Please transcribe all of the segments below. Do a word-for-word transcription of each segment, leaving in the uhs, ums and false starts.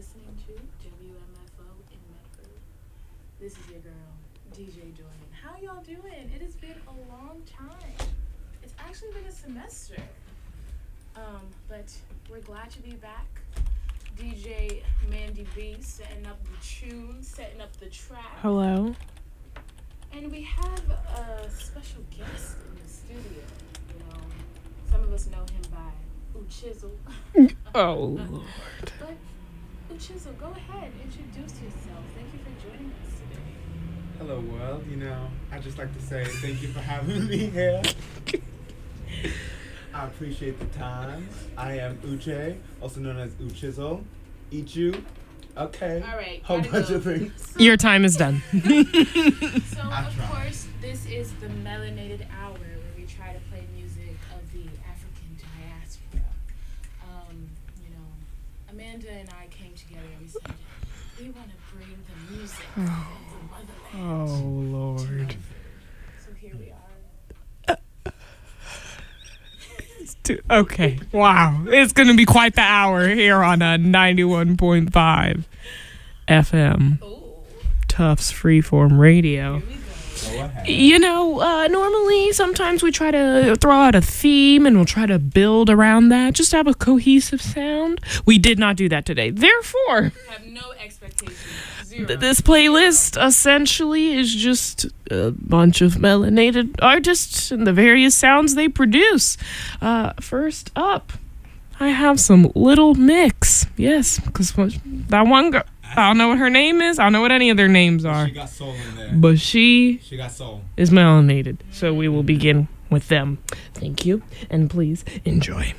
listening to W M F O in Medford. This is your girl, D J Jordan. How y'all doing? It has been a long time. It's actually been a semester. Um, but we're glad to be back. D J Mandy B setting up the tune, setting up the track. Hello. And we have a special guest in the studio. You know, some of us know him by Uchizzle. Oh, Lord. But Uchizzle, go ahead, introduce yourself. Thank you for joining us today. Hello, world. You know, I just like to say thank you for having me here. I appreciate the time. I am Uche, also known as Uchizzle. Ichu. Okay. All right. Whole bunch go. of things. So, Your time is done. so, I of tried. course, this is the Melanated Hour, where we try to play music of the African diaspora. Um, you know, Amanda and I came together and we said, we want to bring the music of the motherland Oh, to Lord. Medford. So here we are. Okay. Wow. It's going to be quite the hour here on a ninety-one point five F M. Ooh, Tufts Freeform Radio. here we go. Go ahead. You know, uh, normally sometimes we try to throw out a theme and we'll try to build around that, just to have a cohesive sound. We did not do that today. Therefore, Have no expectations. Zero. th- this playlist essentially is just a bunch of melanated artists and the various sounds they produce. Uh, first up, I have some Little Mix. Yes, because that one girl, I don't know what her name is. I don't know what any of their names are. She got soul in there. But she She got soul. is melanated. So we will begin with them. Thank you, and please enjoy.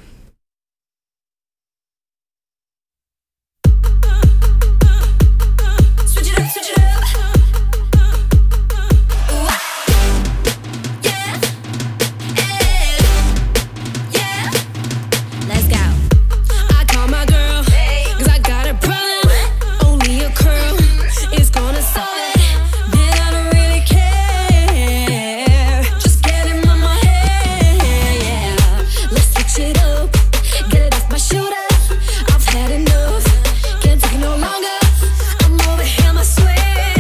Switch it up, switch it up. Ooh, yeah, hey, yeah. Let's go. I call my girl, cause I got a problem. Only a curl is gonna solve it. Then I don't really care. Just get in my head, yeah. Let's switch it up. Get it off my shoulder. I've had enough. Can't take it no longer. I'm over him, I swear.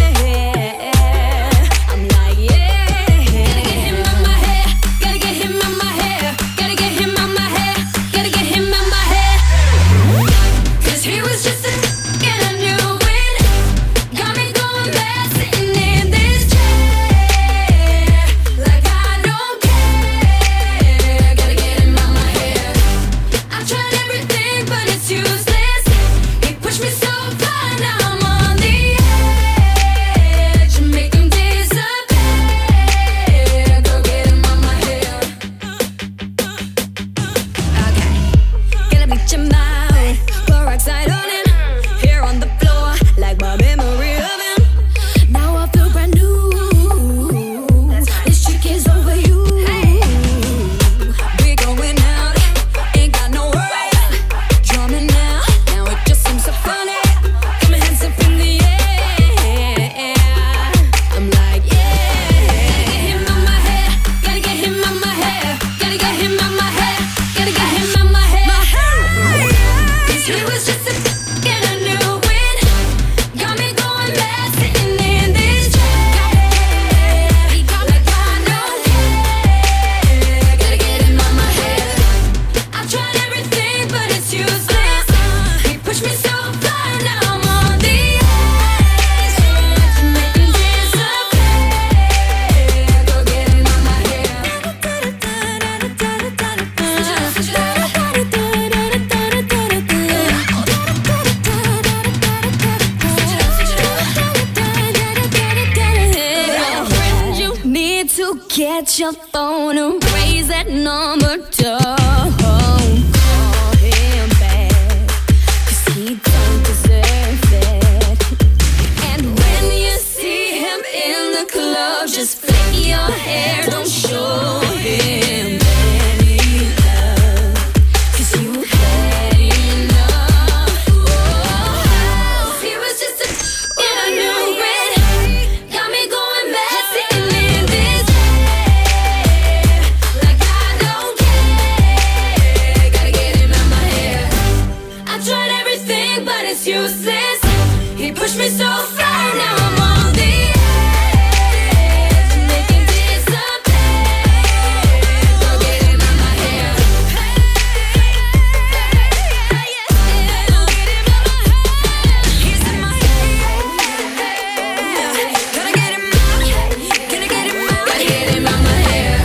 I'm like, yeah. Gotta get him out my hair. Gotta get him out my hair. Gotta get him out my hair. Gotta get him out my hair. Cause he was just a and I knew it. Got me going back, sitting in this chair. Like I don't care. Gotta get him out my hair. I've tried everything, but it's useless. He pushed me so far, now I'm on the edge. Make him disappear. Go get him out my hair. Okay, gotta bleach him out. Peroxide on him. Here on the floor, like my memory of him. Now I feel brand new. This chick is over you. We going out, ain't got no worries. Drumming now, now it just seems so funny. Got my hands up in the air. I'm like, yeah. Gotta get him out my hair. Gotta get him out my hair. Gotta get him out my hair. Cause he was just a and I knew it. Got me going back, sitting in this chair. Like I don't care. Gotta get him out my hair. I've tried everything, but it's useless. He pushed me so far, now I'm on the edge. Make him disappear. Go get him out my hair. Girlfriend, you need to get your phone and raise that number. Don't call him back, cause he don't deserve it. And when you see him in the club, just flick your hair, don't show him any love, cause you had enough. Oh, he was just a and I knew it. Got me going back, sitting in this chair. Like I don't care. useless. He pushed me so far, now I'm on the edge, making disappear. Don't get him out my hair. Don't get him out my hair. He's in my hair. Gotta get him out. Gotta get him out. Gotta get him out my hair.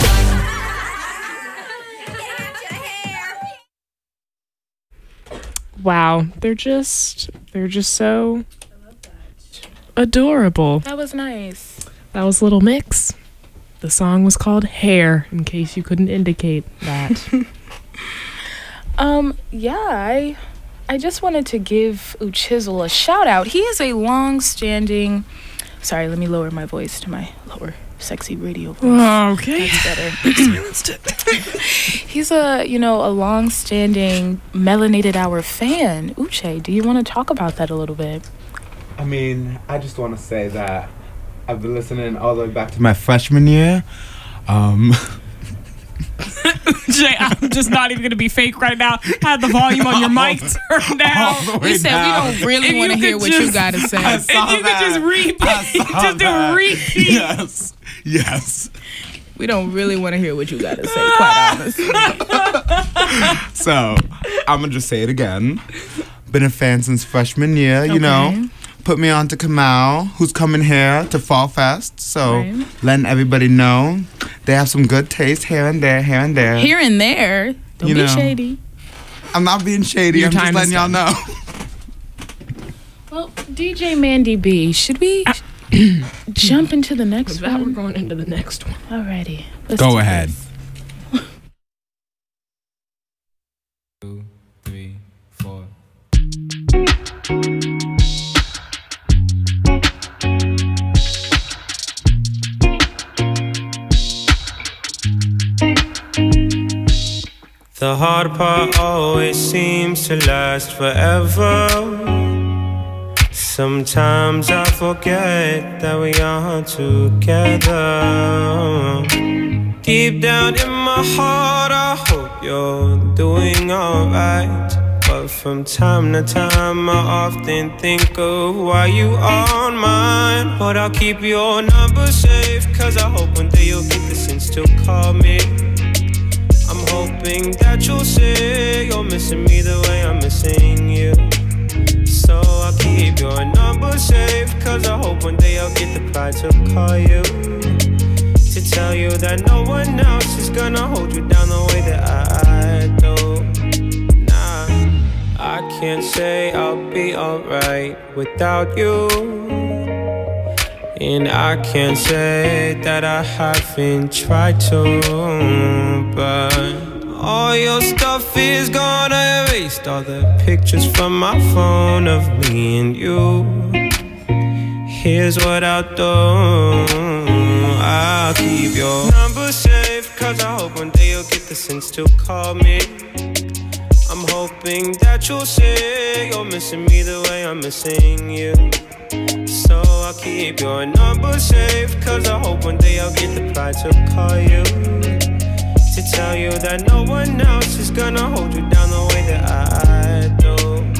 Wow, they're just they're just so adorable. That was nice. That was Little Mix. The song was called Hair, in case you couldn't indicate that. Um, yeah, I I just wanted to give Uchizzle a shout out. He is a long-standing. Sorry, let me lower my voice to my lower sexy radio voice. Okay. That's better. He's a, you know, a long-standing Melanated Hour fan. Uche, do you want to talk about that a little bit? I mean, I just want to say that I've been listening all the way back to my freshman year. Um, Jay, I'm just not even going to be fake right now. Had the volume on your mic turned down. all the way We said down. we don't If really you want to could hear what just- you got to say. I If saw you could that. just repeat, I saw just do a that. repeat. Yes. Yes. We don't really want to hear what you got to say, quite honestly. So, I'm going to just say it again. Been a fan since freshman year, you Okay. know. Put me on to Kamal, who's coming here to Fall Fest. So, Right. letting everybody know they have some good taste here and there, here and there. Here and there. Don't You be know. shady. I'm not being shady. Your I'm just time letting is y'all know. Well, D J Mandy B, should we jump into the next With that, we're one? going into the next one. Alrighty. Let's Go do ahead. this. Two, three, four. The hard part always seems to last forever. Sometimes I forget that we are together. Deep down in my heart, I hope you're doing alright. But from time to time, I often think of why you aren't mine. But I'll keep your number safe, cause I hope one day you'll get the sense to call me. I'm hoping that you'll say you're missing me the way I'm missing you. So I'll keep your number safe, cause I hope one day I'll get the pride to call you, to tell you that no one else is gonna hold you down the way that I do. Nah, I can't say I'll be alright without you, and I can't say that I haven't tried to. But all your stuff is gone. I erased all the pictures from my phone of me and you. Here's what I'll do, I'll keep your number safe, cause I hope one day you'll get the sense to call me. I'm hoping that you'll say you're missing me the way I'm missing you. So I'll keep your number safe, cause I hope one day I'll get the pride to call you, to tell you that no one else is gonna hold you down the way that I do.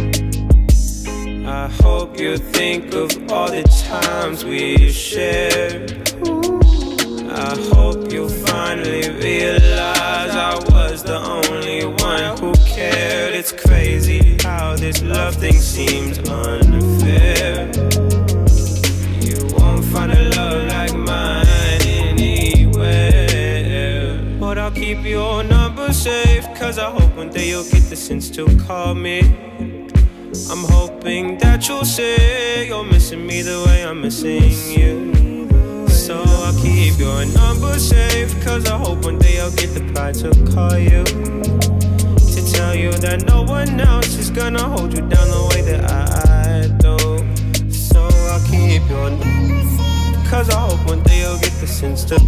I hope you think of all the times we shared. I hope you finally realize I was the only one who cared. It's crazy how this love thing seems unfair. You won't find a love like mine anywhere. But I'll keep your number safe, cause I hope one day you'll get the sense to call me. I'm hoping that you'll say you're missing me the way I'm missing you. So I'll keep your number safe, cause I hope one day I'll get the pride to call you, to tell you that no one else is gonna hold you down the way that I do. So I'll keep your number safe, cause I hope one day you'll get the sense to.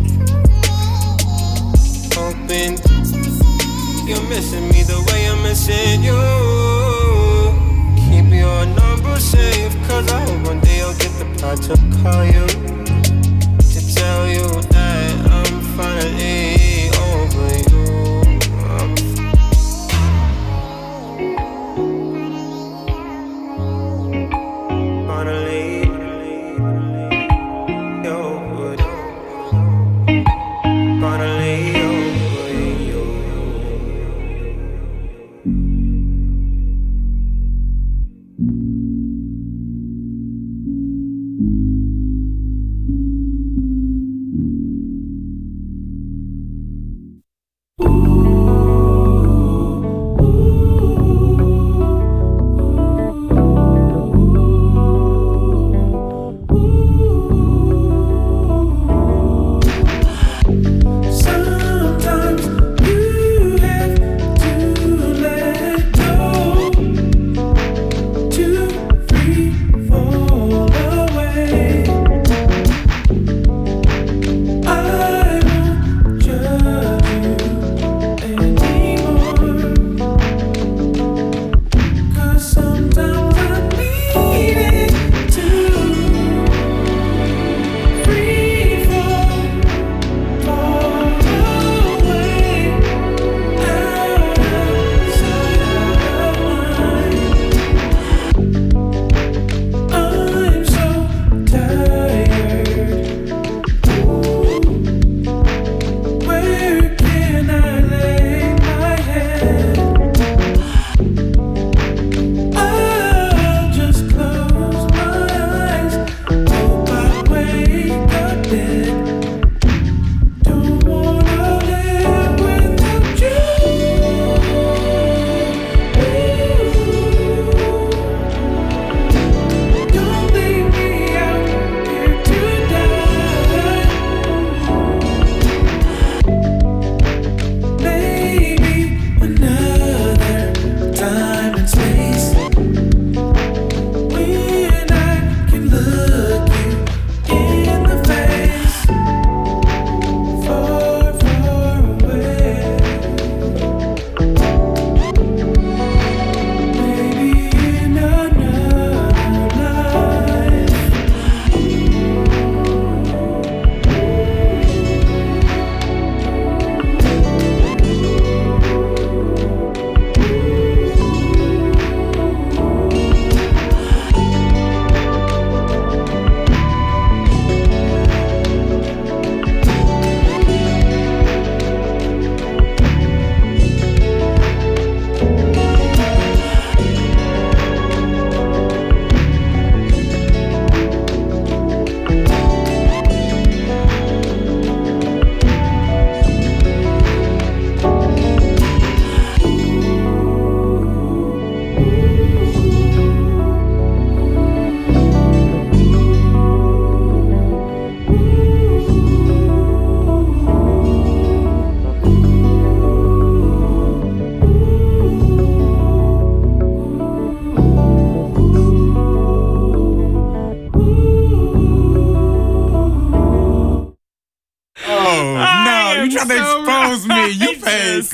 Hoping you're missing me the way I'm missing you. Keep your number safe, cause I hope one day I'll get the pride to call you, to tell you that I'm finally over you. I'm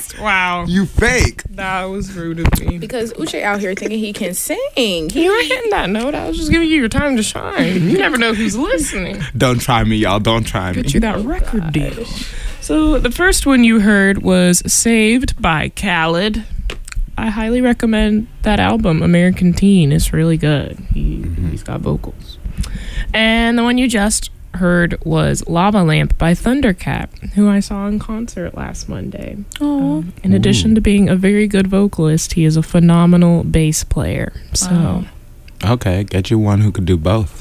honest. Wow. You fake. That was rude of me. Because Uche out here thinking he can sing. You were hitting that note. I was just giving you your time to shine. You never know who's listening. Don't try me, y'all. Don't try me. Get you that record deal. So the first one you heard was Saved by Khaled. I highly recommend that album, American Teen. It's really good. He, mm-hmm. He's got vocals. And the one you just heard was Lava Lamp by Thundercat, who I saw in concert last Monday. Um, in addition to being a very good vocalist, he is a phenomenal bass player. So, Wow. Okay, get you one who could do both.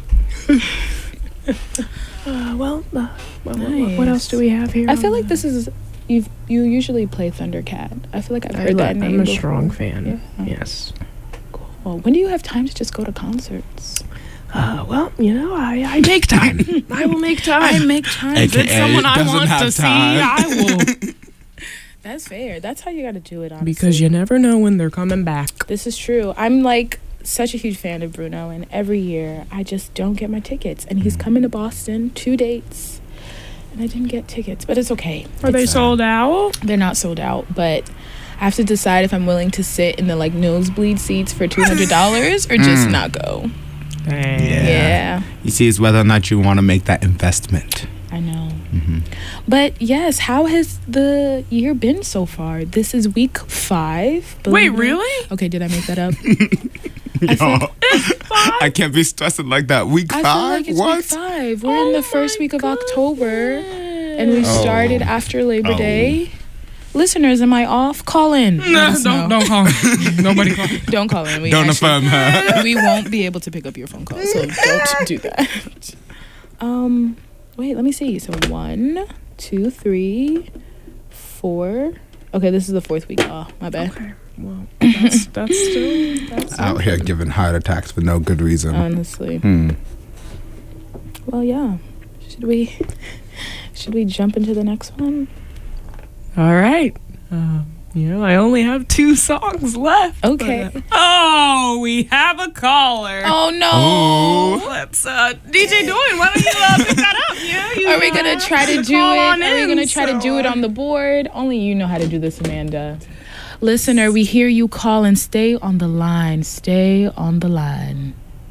uh, well, uh, well Nice. what else do we have here? I feel on like the- this is you. You usually play Thundercat. I feel like I've I heard that like- name. I'm a before. strong fan. Yeah. Yes. Well, when do you have time to just go to concerts? Uh, well, you know, I, I make time. I will make time. I make time. If it's A K A someone I doesn't want have to see, time. I will. That's fair. That's how you got to do it, honestly. Because you never know when they're coming back. This is true. I'm like such a huge fan of Bruno, and every year I just don't get my tickets. And he's coming to Boston, two dates, and I didn't get tickets, but it's okay. Are they It's, uh, sold out? They're not sold out, but I have to decide if I'm willing to sit in the like nosebleed seats for two hundred dollars or just Mm. not go. Yeah. Yeah, You see, it's whether or not you want to make that investment. I know. Mm-hmm. But yes, how has the year been so far? This is week five. Wait, believe it. really? Okay, did I make that up? I, feel- I can't be stressing like that. Week I five? feel like it's what? week five. We're in Oh the first my week of October, and we Oh. started after Labor Oh. Day. Listeners, am I off? Call in. Let No, us don't, know. don't call. Nobody call. Don't call in. We Don't actually- affirm her. we won't be able to pick up your phone call, so don't do that. Um, wait, let me see. So one, two, three, four. Okay, this is the fourth week. Oh, my bad. Okay. Well, that's that's still that's Out here giving heart attacks for no good reason. Honestly. Hmm. Well, yeah. Should we? Should we jump into the next one? all right. Uh, you know, I only have two songs left. Okay. but, uh, oh, we have a caller. Oh no. Oh. Let's uh, D J Doyle, why don't you uh, pick that up? Yeah, you, Are we gonna uh, try to do it? call on Are we in, gonna try to so, do it uh, on the board? Only you know how to do this, Amanda. Listener, we hear you call and stay on the line. Stay on the line.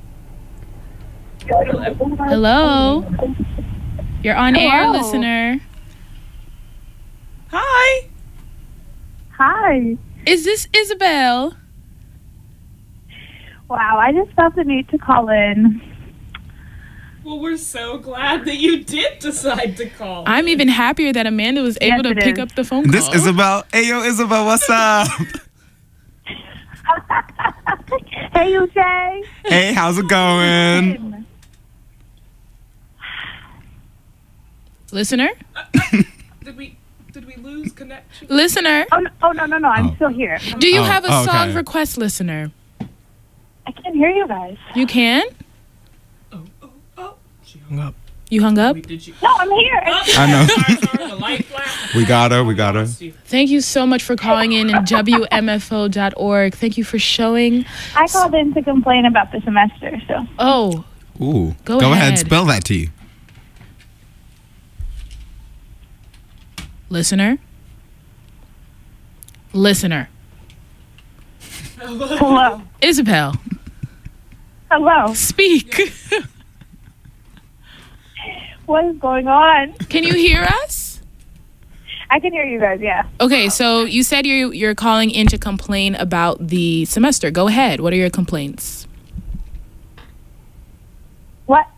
Hello. You're on air, Hello. listener. Hi. Hi. Is this Isabel? Wow, I just felt the need to call in. Well, we're so glad that you did decide to call. I'm even happier that Amanda was able Yes, to it pick is. up the phone call. This is about, hey yo, Isabel, what's up? Hey, Uche. Hey, how's it going? Listener? Did we did we lose connection? Listener? Oh, no, oh, no, no, no. I'm Oh. still here. Do you Oh, have a okay. song request, listener? I can't hear you guys. You can? Oh, oh, oh. She hung up. You hung up? Wait, did you? No, I'm here. I know. Sorry, sorry, the light flashed. We got her, we got her. Thank you so much for calling in at W M F O dot org. Thank you for showing. I called in to complain about the semester, so. Oh, Ooh. Go Go ahead. ahead, spell that to you. listener? Listener. Hello. Isabel, Hello. speak. What is going on? Can you hear us? I can hear you guys, yeah. Okay, so you said you're you're calling in to complain about the semester. Go ahead. What are your complaints? What?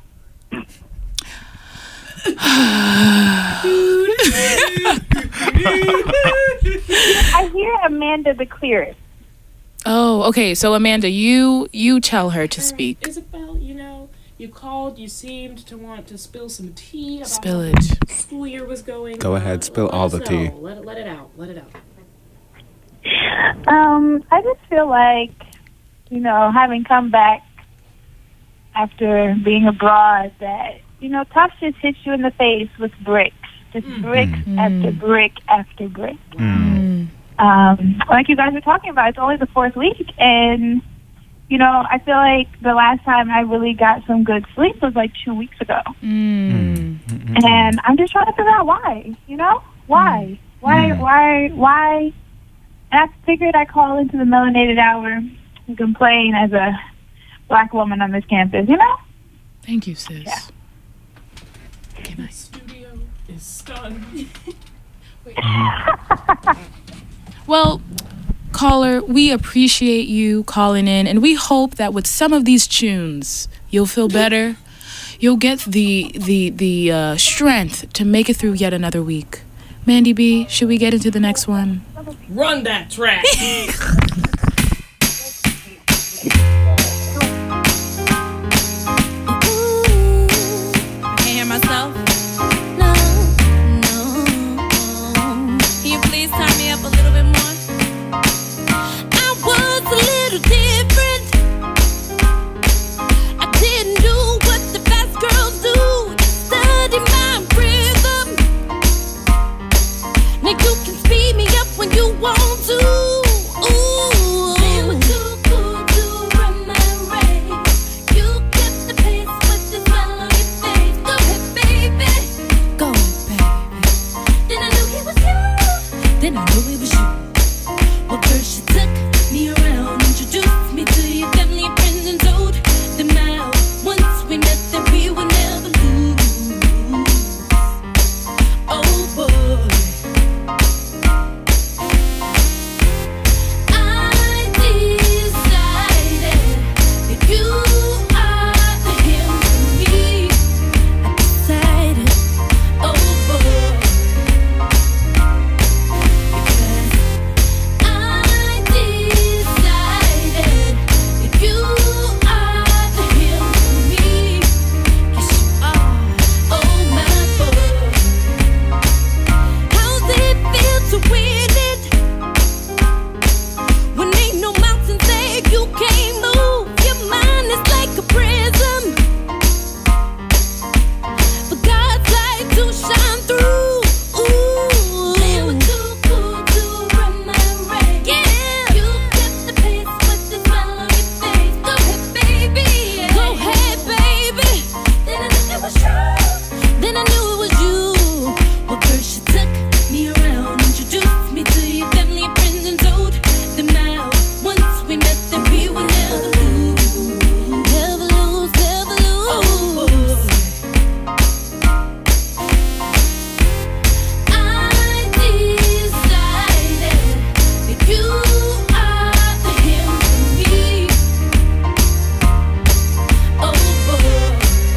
I hear Amanda the clearest. Oh, okay. So Amanda, you you tell her to speak. Isabel, you know, you called. You seemed to want to spill some tea about Spill how it. the school year was going. Go Uh, ahead, spill let all us the tea. know. Let it, let it out. Let it out. Um, I just feel like, you know, having come back after being abroad, that, you know, tough just hits you in the face with bricks. Just bricks after brick after brick. Mm. Um, like you guys were talking about, it's only the fourth week, and, you know, I feel like the last time I really got some good sleep was like two weeks ago. Mm. And I'm just trying to figure out why, you know? Why? Why, why, why And I figured I'd call into the Melanated Hour and complain as a black woman on this campus, you know? Thank you, sis. Yeah. The studio is stunned. Well, caller, we appreciate you calling in, and we hope that with some of these tunes, you'll feel better. You'll get the the the uh, strength to make it through yet another week. Mandy B, should we get into the next one? Run that track. Can't hear myself. No, no. Can you please turn me up a little bit more? I was a little different. I didn't do what the best girls do. Study my rhythm. Now you can speed me up when you want to. Ooh, they were too cool to run my race. You kept the pace with the smile on your face. Go ahead, baby. Go ahead, baby. Then I knew he was you. Then I knew it was you. Well, first you took me around, introduced me to your family and friends, and told them out. Once we met, that we would never lose. Oh boy. I decided that you are the him for me. I decided, oh boy, because I decided that you are the him for me. Yes, you are, oh my boy. How's it feel to win it? When ain't no mountains there, you can't move. Your mind is like a prism for God's light to shine through. Ooh, they were too cool to run my race. Yeah, you kept the pace with the smile on your face. Go ahead, baby. Go ahead, baby. Then I knew it was true. Then I knew it was you. Well, first you took me around, introduced me to your family and friends, and told them out. Once we met, that we would never lose, never lose, never lose. I decided that you are the him for me. Oh boy,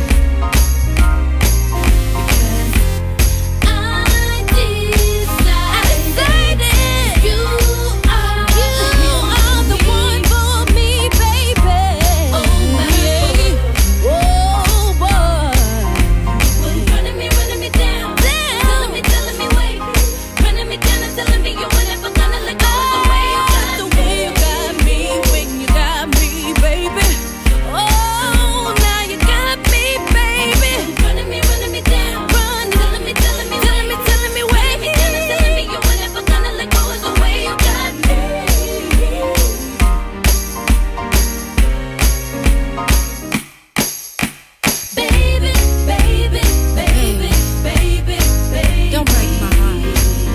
because I decided you are the one for me, baby. Oh my, oh boy, running me, running me down, telling me, telling me wait, running me down and telling me you were never gonna let go. The way you got me, when you got me, baby. Oh, now you got me, baby. Running me, running me down, running, telling me, telling me, telling me, telling me wait, me down and telling me you were never gonna let go. Is the way you got me. Baby, baby, baby, baby, baby. Don't break my heart.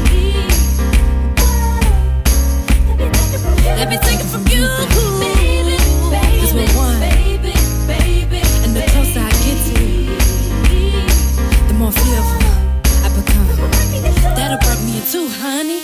Let me take it from you. Baby, baby, 'cause we're one. Baby, baby, and the closer I get to you, the more fearful I become. That'll break me in two, honey.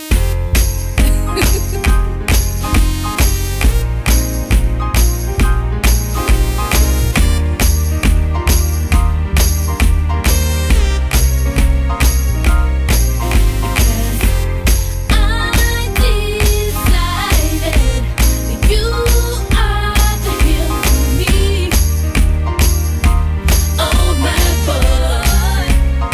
I decided that you are the him for me. Oh my boy,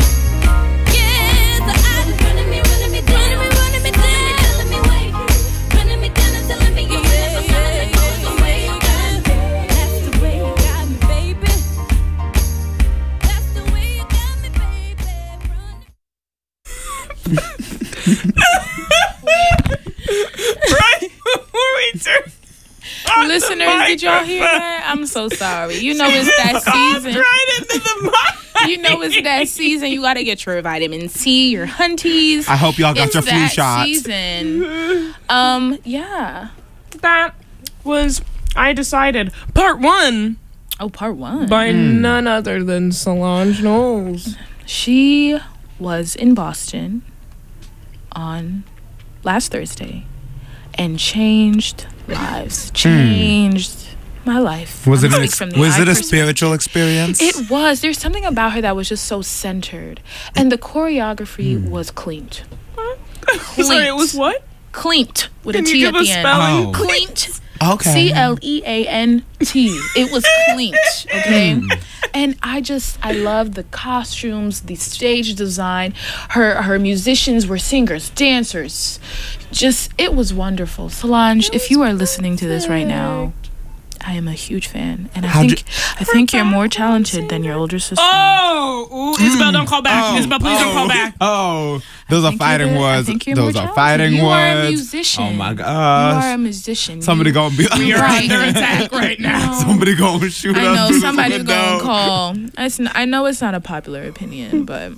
yes, I running me, running me down, running me, running me down, telling me wait, running me down and telling me you never gonna let go. Is the way you got me. That's the way you got me, baby. That's the way you got me, baby. Right before we turn on the Listeners, did y'all hear microphone, that? I'm so sorry. You know it's that coughed season. right into the mic. You know it's that season. You gotta get your vitamin C, your hunties. I hope y'all got It's your flu that shots. season. Um, yeah. That was, I decided, part one Oh, part one. by none other than Solange Knowles. She was in Boston on last Thursday and changed lives. Changed my life. Was I'm it gonna an speak ex- from the was I it a perspective. spiritual experience? It was. There's something about her that was just so centered, and the choreography was cleaned. Sorry, it was what? Cleaned with Can a you T give at a the end. spelling? Oh. Cleaned. Okay. C L E A N T. It was cleaned, okay? And I just, I love the costumes, the stage design. Her her musicians were singers, dancers. Just, it was wonderful. Solange, if you are listening to this right now, I am a huge fan. And I How'd think I think you're more talented than your older sister. Oh, ooh, Isabel, don't call back. Isabel, please don't call back. Oh, those are think you're fighting the- I words. think you're Those more are talented. fighting You words. are a musician. Oh my You gosh. are a musician. Somebody You- gonna be We are Right. under attack right now. somebody gonna shoot I us know through somebody's this gonna window. call. It's n- I know it's not a popular opinion, but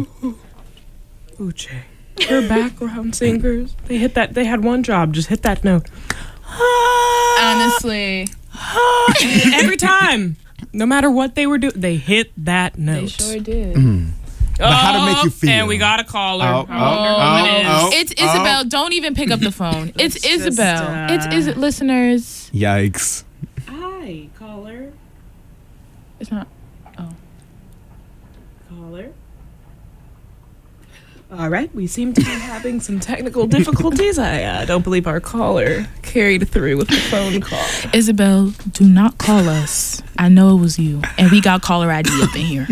Uche. Her background singers, they hit that, they had one job, just hit that note. honestly, Every time. No matter what they were doing, they hit that note. they sure did. But how to make you feel? And we got a caller. Oh, I wonder oh, who it is. oh, oh. It's Isabel. Don't even pick up the phone. It's Let's just, Isabel. uh, It's is it listeners? Yikes. Hi, caller. It's not. Caller. All right, we seem to be having some technical difficulties. I uh, don't believe our caller carried through with the phone call. Isabel, do not call us. I know it was you, and we got caller I D up in here.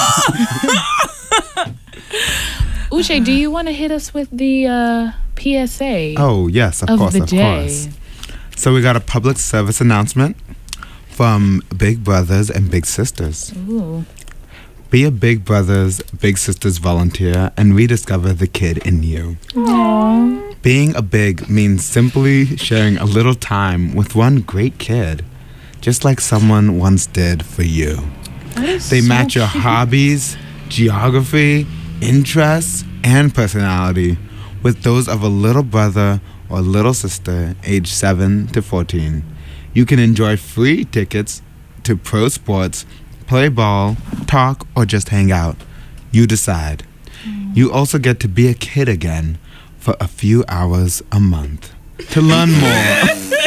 Uche, do you want to hit us with the uh, P S A Oh yes, of, of course, the of day? course. So we got a public service announcement from Big Brothers and Big Sisters. Ooh. Be a Big Brothers, Big Sisters volunteer and rediscover the kid in you. Aww. Being a big means simply sharing a little time with one great kid, just like someone once did for you. That is They so match your cute. hobbies, geography, interests, and personality with those of a little brother or little sister aged seven to fourteen. You can enjoy free tickets to pro sports, play ball, talk, or just hang out. You decide. You also get to be a kid again for a few hours a month. To learn more.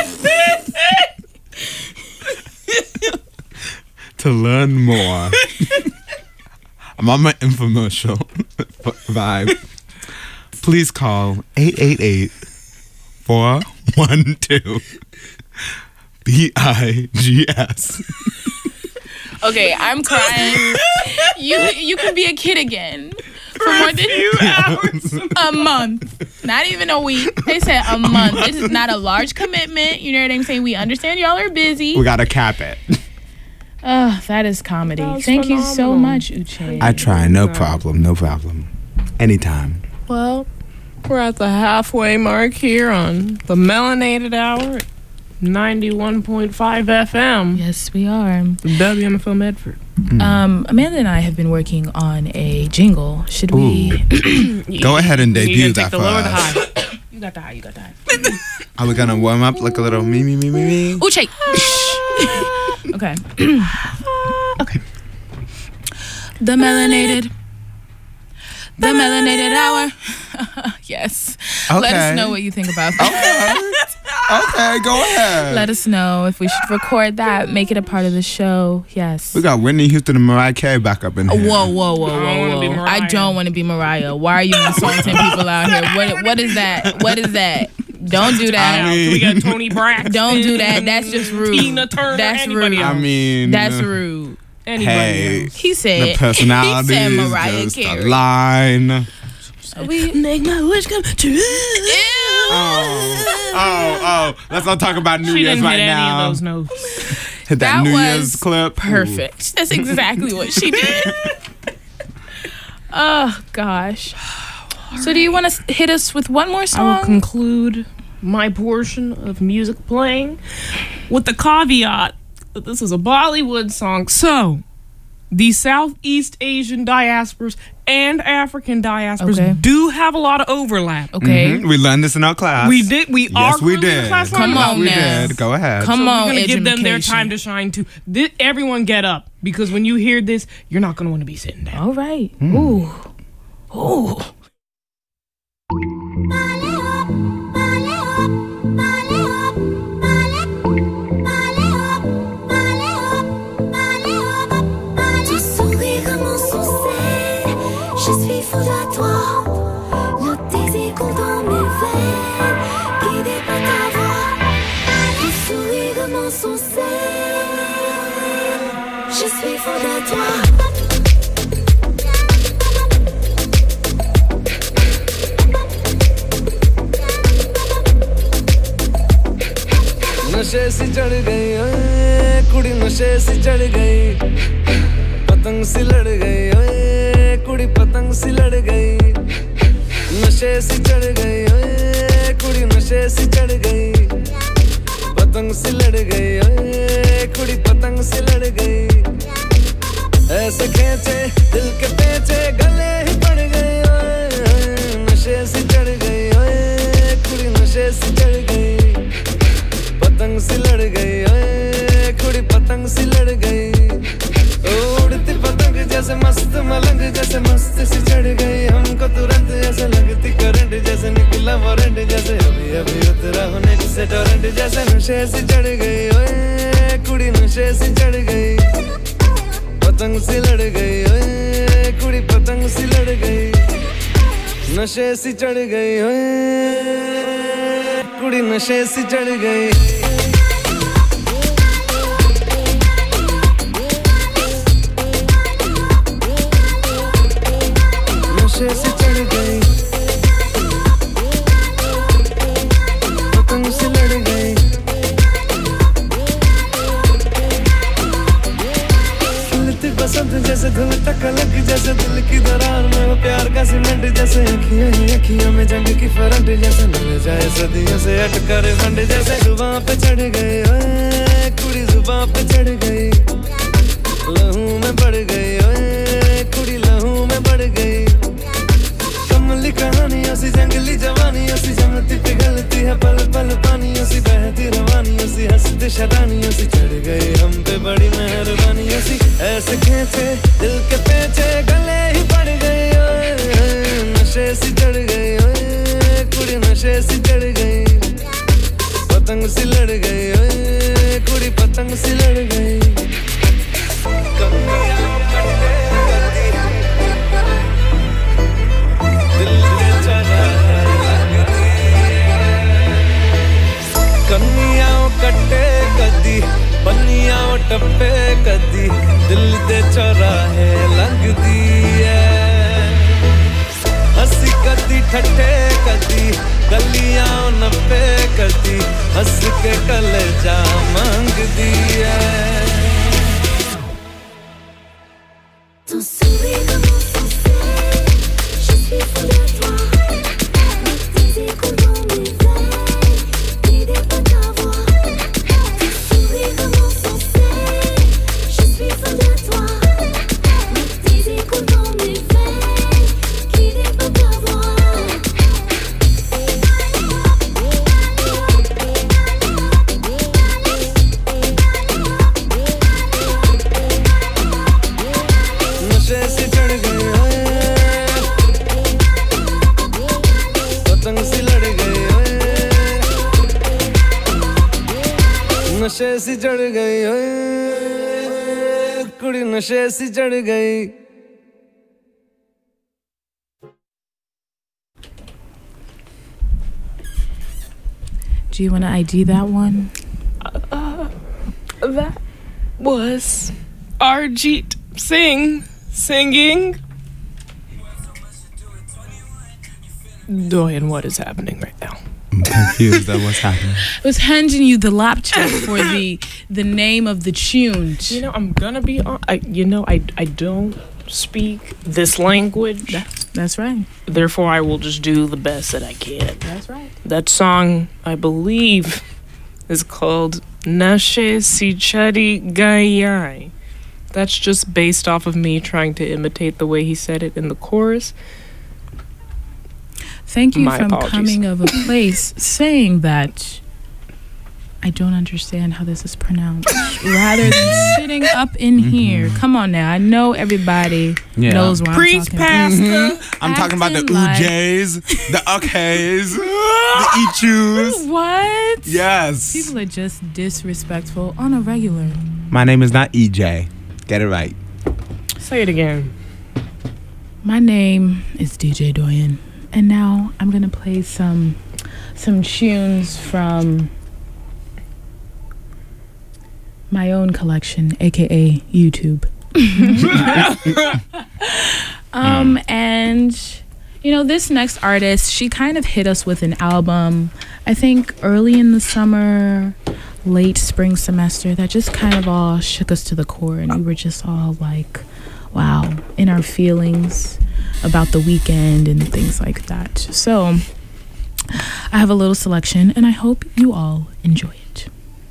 to learn more. I'm on my infomercial vibe. Please call eight eight eight, four one two, B I G S. Okay, I'm crying. You you can be a kid again for more than a month, not even a week. They said a month. This is not a large commitment. You know what I'm saying? We understand y'all are busy. We gotta cap it. Oh, that is comedy. That was Thank you so phenomenal. much, Uche. I try, no problem, no problem. Anytime. Well, we're at the halfway mark here on the Melanated Hour, ninety-one point five F M, Yes, we are. W M F O Medford. Um, Amanda and I have been working on a jingle. Should we? Go ahead and You debut gotta take that the for low or the us. high. You got the high, you got the high. Are we gonna warm up like a little me, me, me, me, me? Uche. Okay. Okay. The melanated. The melanated hour. Yes. Let Okay. us know what you think about that. Okay, go ahead. Let us know if we should record that, make it a part of the show. Yes. We got Whitney Houston and Mariah Carey back up in Whoa, here. whoa, whoa, whoa, I don't wanna be whoa! Mariah. I don't want to be Mariah. Why are you insulting people out here? What, what is that? What is that? Don't do that. I mean- We got Tony Braxton. Don't do that. That's just rude. Tina Turner. That's anybody rude. I else. mean, That's rude. Anybody hey, else. He said. the personality He said is Mariah just Carey. a line. We Make my wish come true. Ew. Oh, oh, oh. Let's not talk about New She Year's didn't right hit now. any of those notes. Hit that, That New was Year's clip. Perfect. That's exactly what she did. Oh gosh. So do you want to hit us with one more I will song? conclude my portion of music playing with the caveat that this is a Bollywood song. So, the Southeast Asian diasporas and African diasporas Okay. do have a lot of overlap. Okay. Mhm. We learned this in our class. We did. We are. Yes, we in the did. class Come learning on we about now. did. Go ahead. Come So on, we're gonna give them their education. time to shine too. Thi- everyone get up, because when you hear this, you're not gonna want to be sitting down. All right. Ooh. Ooh. Ton sourire m'insensait, je suis fou de toi. Le désir coule dans mes veines, guidé par ta voix. Ton sourire m'insensait, je suis fou de toi. नशे सी चढ़ गई ओए कुड़ी नशे सी चढ़ गई पतंग सी लड़ गई ओए कुड़ी पतंग सी लड़ गई नशे सी चढ़ गई ओए कुड़ी नशे सी चढ़ गई पतंग सी लड़ गई ओए कुड़ी पतंग सी लड़ गई ऐसे खेचे दिल के पेचे गले ही पड़ गई ओए नशे सी चढ़ गई ओए कुड़ी नशे सी चढ़ गई पतंग सी लड़ गई ओए कुड़ी पतंग सी लड़ गई उड़ती पतंग जैसे मस्त मलंग जैसे मस्त सी चढ़ गई हमको तुरंत ऐसे लगती करंट जैसे निकला वारंट जैसे अभी अभी उतरा होने से टोरेंट जैसे नशे सी चढ़ गई ओए कुड़ी नशे सी चढ़ गई पतंग सी लड़ गई ओए कुड़ी पतंग सी लड़ गई नशे सी चढ़ गई ओए कुड़ी नशे सी चढ़ गई नशे सी चढ़ गई पतंग सी लड़ गई खिलती बसंत जैसे धुल तक लग जैसे दिल की दरार में वो प्यार का सीमेंट जैसे अखियां ही अखियां में जंग की फरंट जैसे मिल जाए सदियों से अटका रे फंड जैसे जुबां पे चढ़ गई ओए कुड़ी जुबां पे चढ़ गई लहू में बढ़ गई ओए कुड़ी लहू में बढ़ गई कमली कहानियों सी जंगली जवानियों सी जमती पिघलती है पल पल पानियों सी बहती रवानियों सी हंसती शरानियों सी चढ़ गई हम पे बड़ी मेहरबानियों सी ऐसे खेचे दिल के पेचे गले ही पड़ गई ओए नशे सी चढ़ गई ओए कुड़ी नशे सी चढ़ गई पतंग सी लड़ गई ओए कुड़ी पतंग सी लड़ गई कमियां कटे दिल दे चला है लगती कमियां कटे कदी पन्नियां टप्पे कदी दिल दे चौराहे लगदी है हंसी कदी ठट्ठे कदी गलियां नप्पे कदी हंस के कलेजा मांगदी है Ton sourire m'insensait, je suis fou de toi. Le désir coule dans mes veines, guidé par ta voix. Ton sourire m'insensait, je suis fou de toi. Le désir coule dans mes veines, guidé par ta voix. नशे से चढ़ गई ओए पतंग सी लड़ गई ओए नशे से चढ़ गई ओए कुड़ी नशे से चढ़ गई Do you want to I D that one? That was Arjit Singh singing. Doyen, what is happening right now? I'm confused at what's happening. I was handing you the lap check for the the name of the tune. You know, I'm gonna be on. I, you know, I, I don't speak this language. That, that's right. Therefore, I will just do the best that I can. That's right. That song, I believe, is called Nashe Si Chari Gayai. That's just based off of me trying to imitate the way he said it in the chorus. Thank you My from apologies. coming of a place saying that I don't understand how this is pronounced rather than sitting up in here. Come on now. I know everybody Yeah. knows what Priest, I'm talking pastor. about. I'm talking about the Acting like- Ujays, the Ukays, the Ichus. What? Yes. People are just disrespectful on a regular. My name is not E J. Get it right. Say it again. My name is D J Doyen, and now I'm gonna play some some tunes from my own collection, aka YouTube. um, and you know, this next artist, she kind of hit us with an album, I think early in the summer, late spring semester, that just kind of all shook us to the core, and we were just all like, wow, in our feelings about the weekend and things like that. So I have a little selection, and I hope you all enjoy it.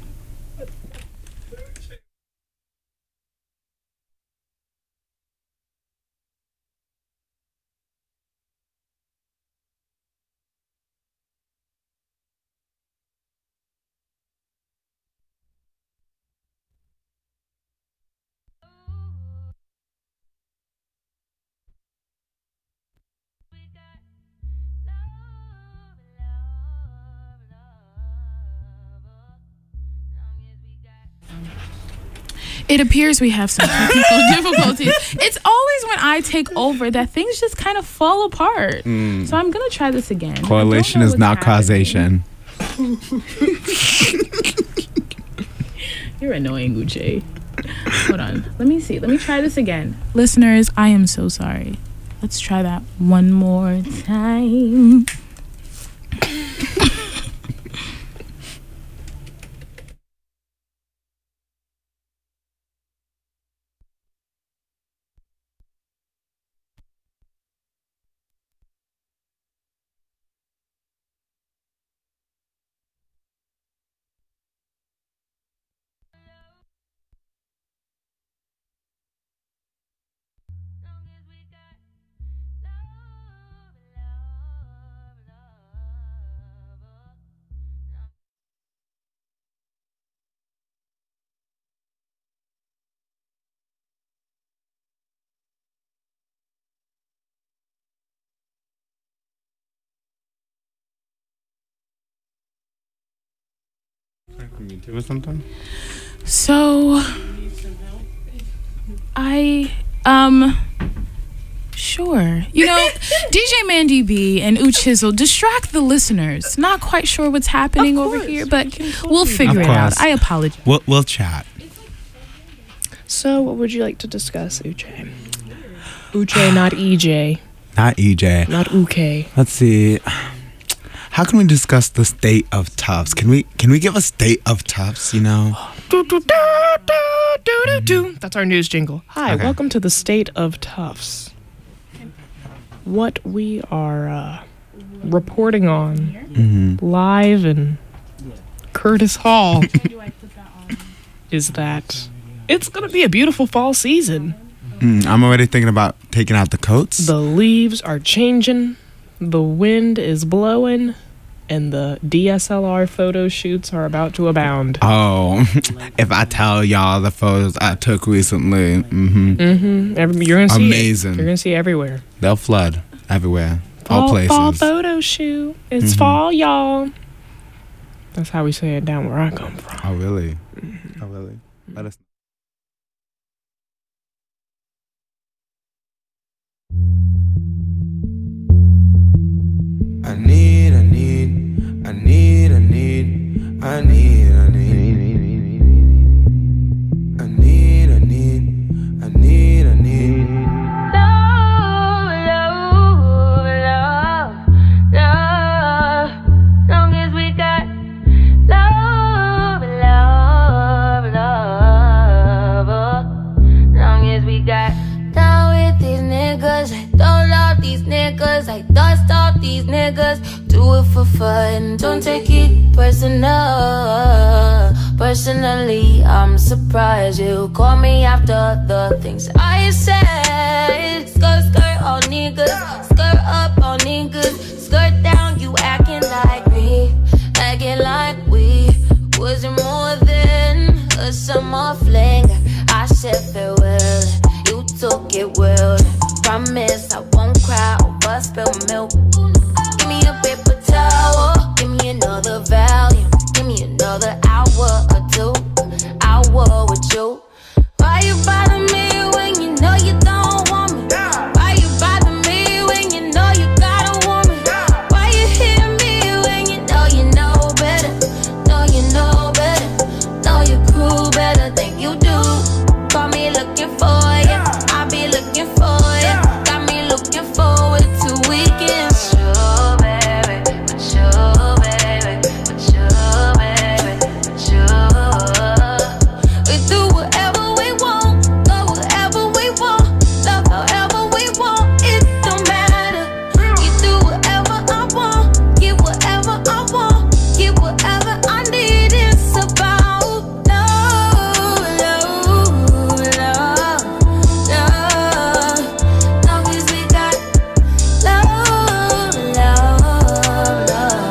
It appears we have some technical difficulties. It's always when I take over that things just kind of fall apart. Mm. So I'm going to try this again. I don't Correlation know is what's not happening. causation. You're annoying, Uche. Hold on. Let me see. Let me try this again. Listeners, I am so sorry. Let's try that one more time. Or something? So I um sure. You know, D J Mandy B and Ooch Hizzle distract the listeners. Not quite sure what's happening over here, but we'll figure Of it out. course. I apologize. We'll, we'll chat. So, what would you like to discuss, Uche? Uche, not E J. Not E J. Not Uke. Let's see. How can we discuss the state of Tufts? Can we can we give a state of Tufts, you know? Do, do, do, do, do, do, do. That's our news jingle. Hi, Okay. welcome to the State of Tufts. What we are uh, reporting on Mm-hmm. live in Curtis Hall is that it's going to be a beautiful fall season. Mm, I'm already thinking about taking out the coats. The leaves are changing, the wind is blowing, and the D S L R photo shoots are about to abound. Oh, if I tell y'all the photos I took recently, mm-hmm, Mm-hmm. Every, you're gonna see Amazing. It. You're gonna see it everywhere. they'll flood everywhere, Fall, all places. fall photo shoot. It's Mhm. fall, y'all. That's how we say it down where I come from. Oh, really? Oh, really? Let us. I need, I need, I need, I need, I need, I need, I need, I need, I need, I need. Love, love, love, love. Long as we got love, love, love. Oh, long as we got down with these niggas, I don't love these niggas, I dust off these niggas. Do it for fun, don't take it personal. Personally, I'm surprised you call me after the things I said. Skirt, skirt, all niggas. Skirt up, all niggas. Skirt down, you acting like me. Acting like we wasn't more than a summer fling. I said farewell, you took it well. Promise I won't cry over spilled milk. Give me a paper towel, give me another volume. Give me another hour or two, hour with you. Why you bother me when you know you don't want me? Why you bother me when you know you got a woman? Why you hit me when you know you know better? Know you know better, know your crew better than you do. Call me looking for ya, I be looking for ya. Got me looking forward to weekends. Sure, baby, but sure, baby, but sure, baby, but sure. We do whatever we want, go wherever we want, love however we want. It don't matter. You do whatever I want, get whatever I want, get whatever I need. It's about love, love, love, love. Long as we got love, love,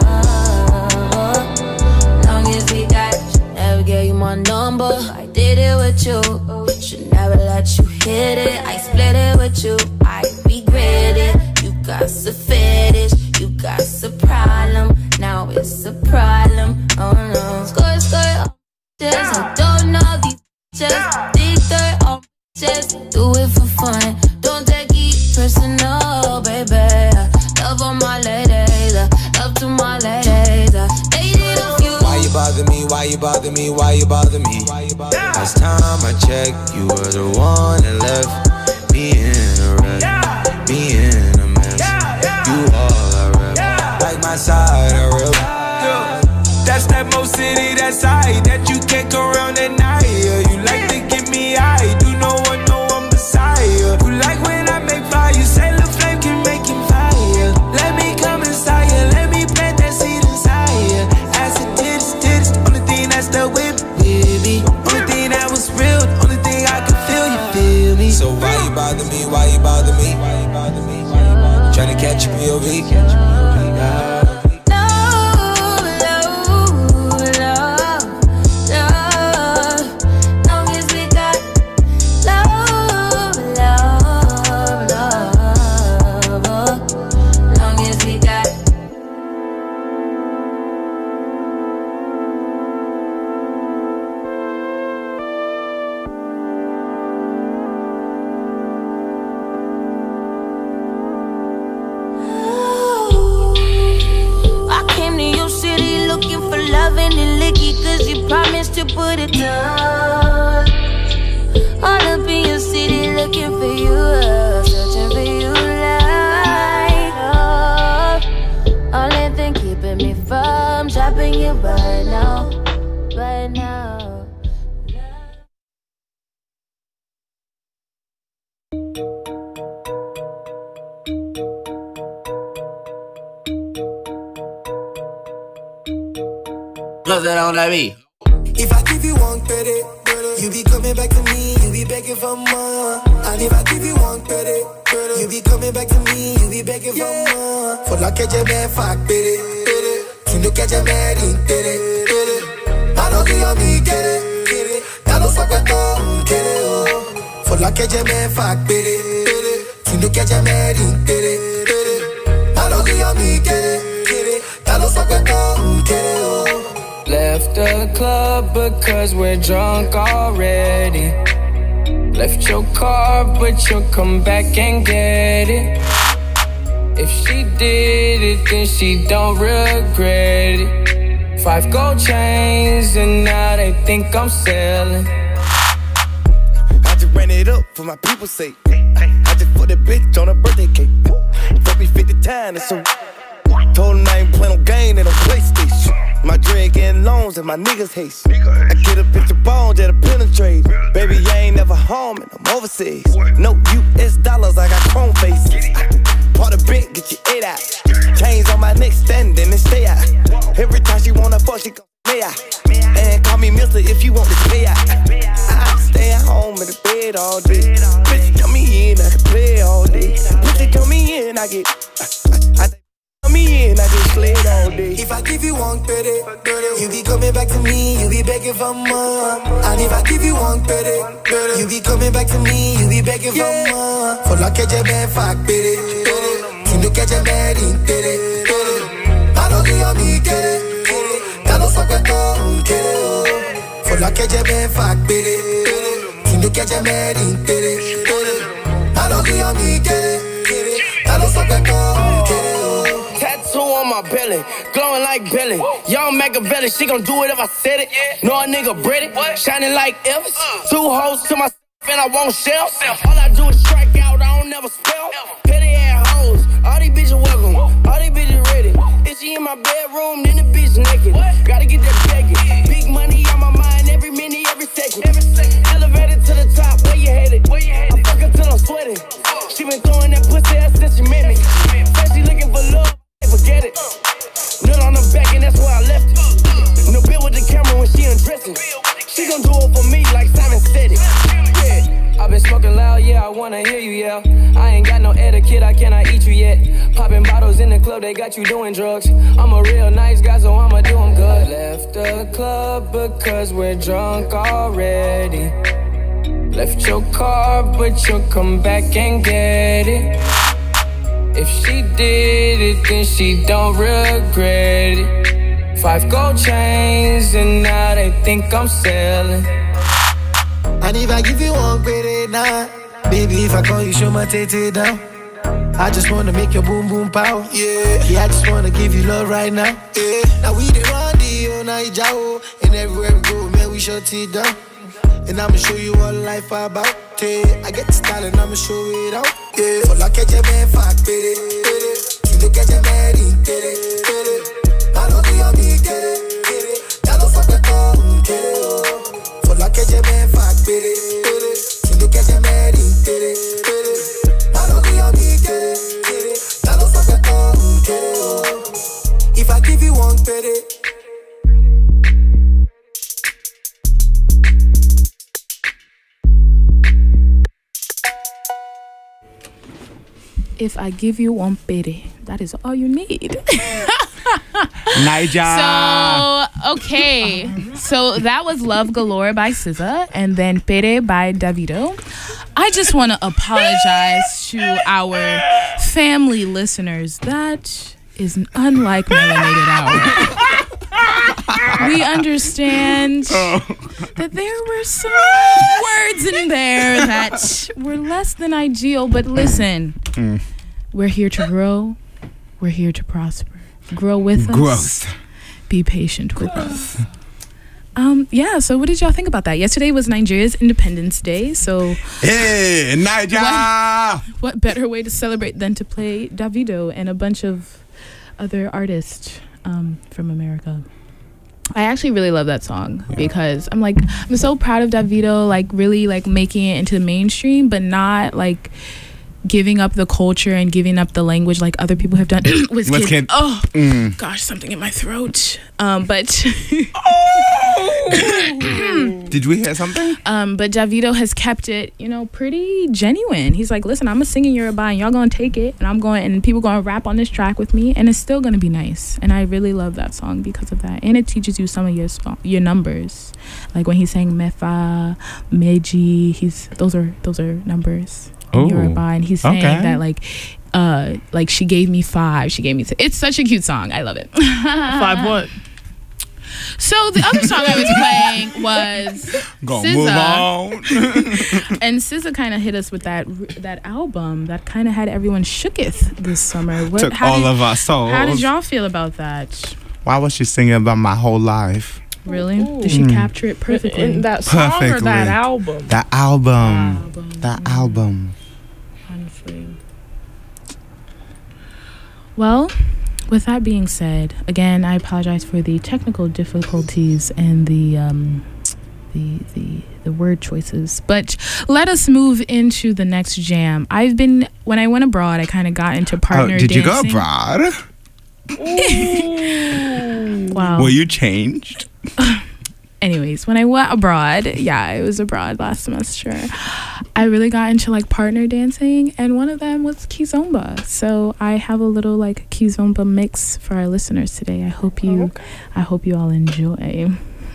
love. Long as we got, never gave you my number. I did it with you. Should never let you hit it. I split it with you. I regret it. You got a fetish. You got a problem. Now it's a problem. Oh no. Skirt, skirt, oh, just I don't know these just dig dirt on just do it for fun. Don't take it personal, baby. Love on my ladies, love to my ladies. Dated a few. Why you bother me? Why you bother me? Why you bother me? Last time I checked, you were the one that left me in a wreck, me in a mess. You all I rep, like my side I rep. That's that Mo City, that side that you can't go around at night. You like to get me high, do no one know I'm beside you. You like when I make fire, you say the flame can make him fire. Let me come inside you, let me plant that seed inside you. Acid titties, titties, only thing that's the whip, baby. Only thing that was real, only thing I could feel, you feel me. So why you bother me, why you bother me? Tryna catch a P O V. To put it down, all up in your city looking for you, uh, searching for you like oh, only thing keeping me from dropping you right now, right now. Close that on that beat. If I give you one credit, you be coming back to me, you be begging for more. And if I give you one credit, you be coming back to me, you be begging for more. For la que je me fuck, baby. Tu ne que je me rintere. Mano que yo me quiere. Ya lo saco todo, quiere. For la que je me fuck, baby. Tu ne que je me rintere. Mano que yo me quiere. Ya lo saco todo, quiere. Left the club because we're drunk already. Left your car, but you'll come back and get it. If she did it, then she don't regret it. Five gold chains, and now they think I'm selling. I just ran it up for my people's sake. I just put a bitch on a birthday cake. Fuck me fifty times, it's so. Told him I ain't play no game, they don't PlayStation. My drink getting loans and my niggas haste. I get a picture bones that'll penetrate. Baby, I ain't never home and I'm overseas. No U S dollars, I got chrome faces. Part of bent, get your eight out. Chains on my neck, standing and stay out. Every time she wanna fuck, she gon' may I? And call me mister if you want this payout. I stay at home in the bed all day. Bitch, come me in, I can play all day. Bitch, come me in, I get. I, I, come me in, I get slayed all day. If I give you one pity, you be coming back to me, you be begging for more. And if I give you one pity, you be coming back to me, you be begging for more. For la que j'aime, fuck pity. Si no que j'aime, pity. I don't give a me quiere. Ya lo sabe todo, quiere. For la que j'aime, fuck pity. Si no que j'aime, pity. I don't give a me quiere. Ya lo sabe todo, quiere. Tattoo on my belly, glowing like Billy. Young Machiavelli, she gon' do it if I said it. Know a nigga British, shining like Elvis. Two hoes to myself and I won't shell. All I do is strike out, I don't never spell. Petty ass hoes, all these bitches welcome, all these bitches ready. If she in my bedroom, then the bitch naked. Gotta get that bacon. Big money on my mind every minute, every second. Elevated to the top, where you headed? I'm fucking till I'm sweating. She been throwing that pussy ass since she met me. Said she looking for love. Forget it. Nut on the back and that's where I left it. No bill with the camera when she undressing. She gon' do it for me like Simon said it. Yeah. I've been smoking loud, yeah, I wanna hear you yell. I ain't got no etiquette, I cannot eat you yet. Popping bottles in the club, they got you doing drugs. I'm a real nice guy, so I'ma do them good. Left the club because we're drunk already. Left your car, but you'll come back and get it. If she did it, then she don't regret it. Five gold chains, and now they think I'm selling. And if I give you one pity now, baby, if I call you, show my titty down. I just wanna make your boom boom power. Yeah, yeah, I just wanna give you love right now. Yeah, now we the run the all night Jao, and everywhere we go, man, we shut it down. And I'ma show you what life about. I get the style and I'ma show it out. Yeah, for la que j'aime, fuck pity. Si no que j'aime, pity. I don't think I'm me, get it. Ya lo sabe todo, quiere. For la que j'aime, fuck pity. Si no que j'aime, pity. I don't think I'm me, get it. Ya lo sabe todo, quiere. If I give you one pity. If I give you one pity, that is all you need. Niger. So, okay. So that was Love Galore by S Z A and then Pere by Davido. I just want to apologize to our family listeners. That is unlike Melanated Hour. We understand that there were some words in there that were less than ideal, but listen, mm. we're here to grow. We're here to prosper. Grow with us. Growth. Be patient with us. Um, yeah, so what did y'all think about that? Yesterday was Nigeria's Independence Day, so... Hey, Niger! What, what better way to celebrate than to play Davido and a bunch of other artists um, from America. I actually really love that song yeah. because I'm like, I'm so proud of Davido, like really like making it into the mainstream, but not like giving up the culture and giving up the language like other people have done with kids. Kid? Oh, mm. gosh, something in my throat. Um, but oh. Did we hear something? Um, but Davido has kept it, you know, pretty genuine. He's like, listen, I'm a singing Yoruba and y'all gonna take it, and I'm going, and people gonna rap on this track with me, and it's still gonna be nice. And I really love that song because of that, and it teaches you some of your song, your numbers, like when he's saying mefa, meji. He's those are those are numbers. In Yoruba, and he's saying okay. that like uh like she gave me five, she gave me th- it's such a cute song. I love it. Five what? So the other song I was playing was Go move on. And S Z A kind of hit us with that that album that kind of had everyone shooketh this summer. What, Took all did, of our souls. How did y'all feel about that? Why was she singing about my whole life? Really? Ooh. Did she mm. capture it perfectly? In that song perfectly. Or that album? That album. album. That mm. album. Honestly. Well, with that being said, again, I apologize for the technical difficulties and the um, the the the word choices. But let us move into the next jam. I've been when I went abroad, I kind of got into partner. Oh, did dancing. you go abroad? Wow. Were you changed? Anyways, when I went abroad, yeah, I was abroad last semester. I really got into like partner dancing, and one of them was Kizomba. So I have a little like Kizomba mix for our listeners today. I hope you, oh, okay. I hope you all enjoy.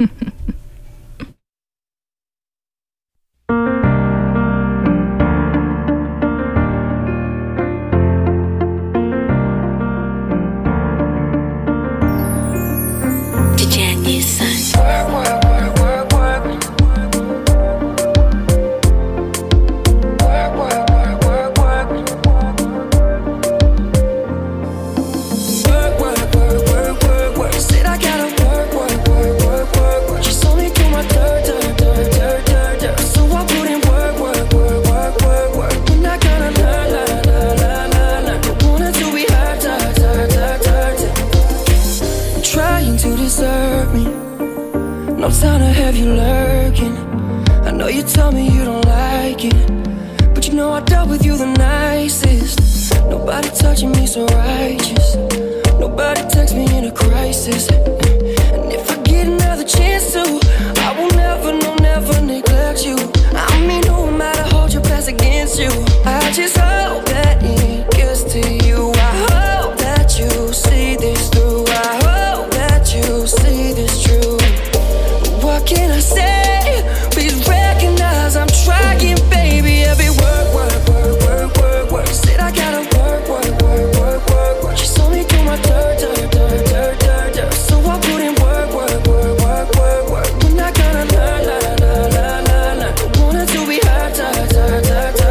Sound to have you lurking. I know you tell me you don't like it, but you know I dealt with you the nicest. Nobody touching me so righteous. Nobody text me in a crisis. And if I get another chance to, I will never, no, never neglect you. I mean, no matter hold your past against you. I just hope that it gets to you. I hope that you see this through. I hope that you see this true. What can I say? Please recognize I'm trying, baby. Every work, work, work, work, work, work. Said I gotta work, work, work, work, work, work. She saw me through my dirt, dirt, dirt, dirt, dirt, dirt. So I put in work, work, work, work, work, work. We're not gonna learn, learn, learn, learn, learn, learn. Don't want it to be hurt, dirt, dirt,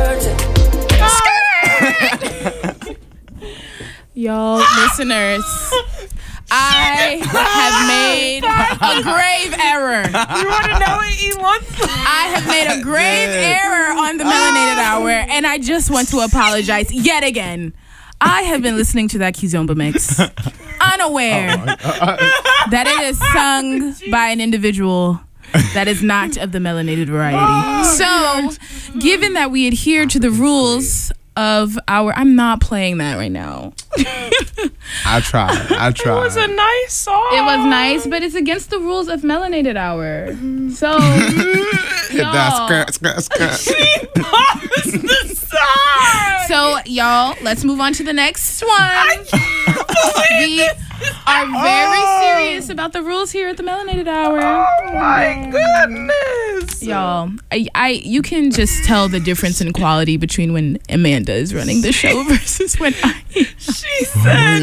dirt, dirt. Y'all listeners, I have made a grave error. You want to know what he wants? I have made a grave error on the Melanated Hour, and I just want to apologize yet again. I have been listening to that Kizomba mix, unaware that it is sung by an individual that is not of the melanated variety. So, given that we adhere to the rules of our, I'm not playing that right now. I tried. I tried. It was a nice song. It was nice, but it's against the rules of Melanated Hour. So, y'all. That's skirt, skirt, skirt. She paused the song. So, y'all, let's move on to the next one. We are very Oh. serious about the rules here at the Melanated Hour. Oh my goodness. Y'all, I, I, you can just tell the difference in quality between when Amanda is running the show versus when I. She said,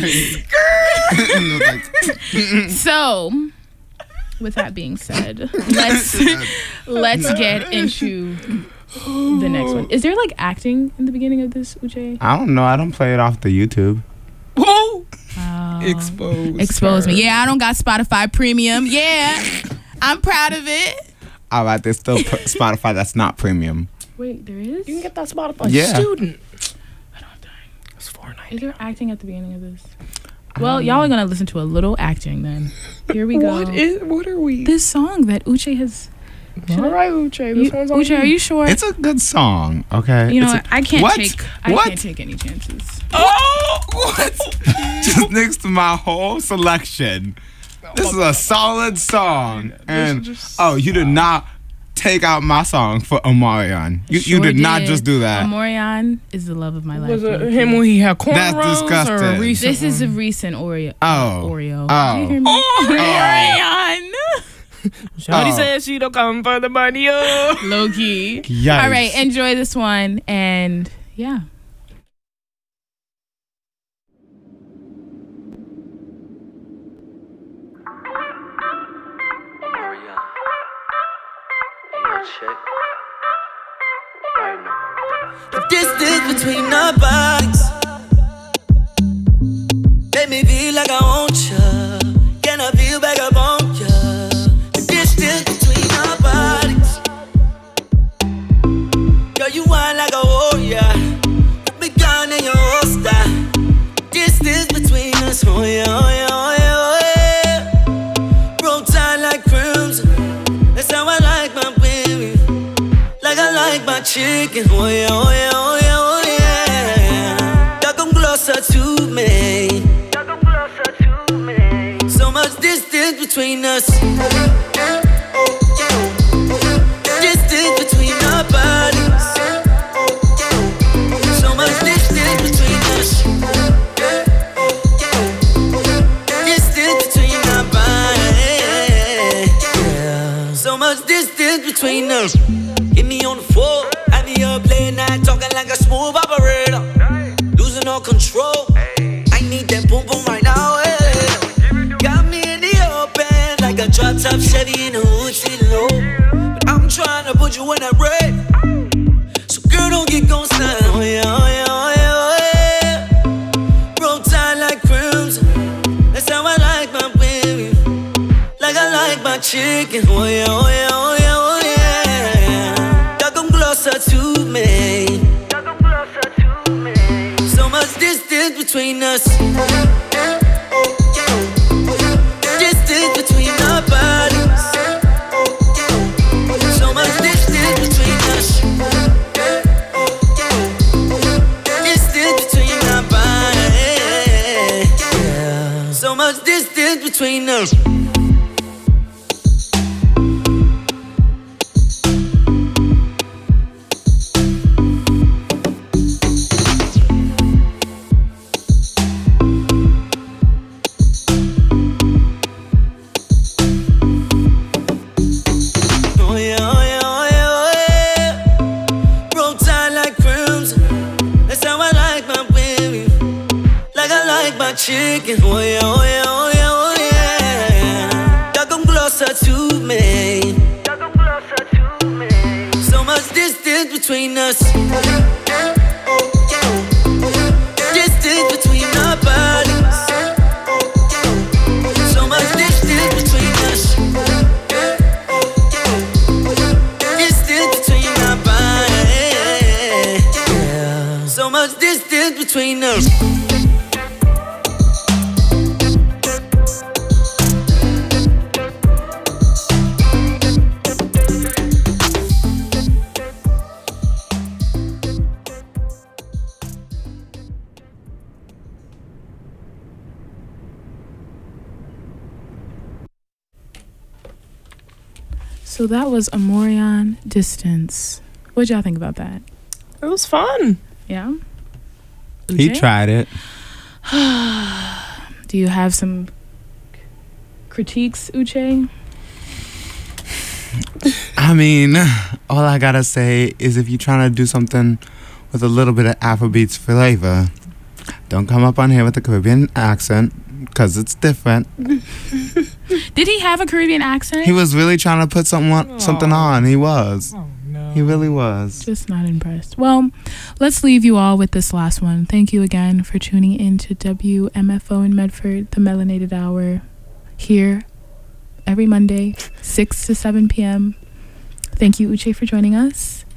So, with that being said, let's let's get into the next one. Is there like acting in the beginning of this, Uche? I don't know. I don't play it off the YouTube. Whoa. Oh. Expose. Expose me. Yeah, I don't got Spotify Premium. Yeah, I'm proud of it. All right, there's still pr- Spotify that's not premium. Wait, there is? You can get that Spotify Yeah. student. I don't have time. It's four ninety. Is there acting at the beginning of this? Well, y'all are gonna listen to a little acting then. Here we go. What is? What are we? This song that Uche has. All right, Uche. This You, one's on Uche, you. are you sure? It's a good song, okay? You know, It's what? a- I can't what? take. I What? can't take any chances. Oh, What? Just next to my whole selection. This is a solid song. And just- oh, you did not take out my song for Omarion. You Sure you did, not just do that. Omarion is the love of my life. was it low-key. him when he had cornrows That's or a disgusting. recent This is a one? recent Oreo. Oh. Oreo. Oh. Do you hear me? Orion. Shawty Oh. says she don't come for the money. Oh. Low key. Yikes. All right, enjoy this one, and yeah. The distance between our bodies make me feel like I want you. Can I feel back up on you? The distance between our bodies, girl, you whine like a warrior. Put me gun in your holster. Distance between us, oh yeah, oh yeah, oh yeah, oh yeah. Roll tight like crimson. That's how I like my baby. Like I like my chicken, oh yeah, oh yeah, oh yeah, oh yeah. Y'all come closer to me. Y'all come closer to me. So much distance between between us. Distance between our bodies. So much distance between us. Distance between our bodies. So much distance between us. Hit me on the floor, have me up late night, talking like a smooth operator. Losing all control. I need that boom boom right now. eh. Got me in the open like a drop top Chevy in the hood, sitting low. But I'm trying to put you in that red. So girl, don't get gon' slide. Oh yeah, oh yeah, oh yeah, oh yeah. Roll tight like crimson. That's how I like my baby. Like I like my chicken. Oh yeah, oh yeah, oh yeah, oh yeah. Y'all come closer to me. So much distance between us. Distance between our bodies. So much distance between us. Distance between our bodies. So much distance between us. Oh yeah, oh yeah, oh yeah, oh yeah. Roll tight like crimson. That's how I like my baby. Like I like my chicken. Oh yeah, oh yeah, oh yeah, oh yeah. Y'all come closer to me. So much distance between us. Distance between our bodies. So much distance between us. Distance between our bodies. So much distance between us. So that was Amorion Distance. What'd y'all think about that? It was fun. Yeah? He Uche? tried it. Do you have some critiques, Uche? I mean, all I gotta say is if you're trying to do something with a little bit of Afrobeats flavor, don't come up on here with a Caribbean accent, because it's different. Did he have a Caribbean accent? He was really trying to put something on, something on. He was. Oh, no. He really was. Just not impressed. Well, let's leave you all with this last one. Thank you again for tuning in to W M F O in Medford, the Melanated Hour, here every Monday, six to seven p.m. Thank you, Uche, for joining us.